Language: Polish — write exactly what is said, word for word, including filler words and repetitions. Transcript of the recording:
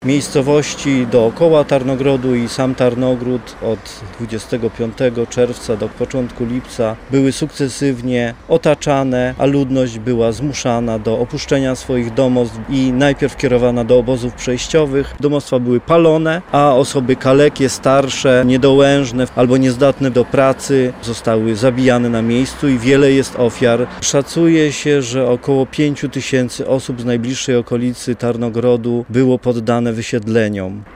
Miejscowości dookoła Tarnogrodu i sam Tarnogród od dwudziestego piątego czerwca do początku lipca były sukcesywnie otaczane, a ludność była zmuszana do opuszczenia swoich domostw i najpierw kierowana do obozów przejściowych. Domostwa były palone, a osoby kalekie, starsze, niedołężne albo niezdatne do pracy zostały zabijane na miejscu i wiele jest ofiar. Szacuje się, że około pięciu tysięcy osób z najbliższej okolicy Tarnogrodu było poddane wysiedleniom.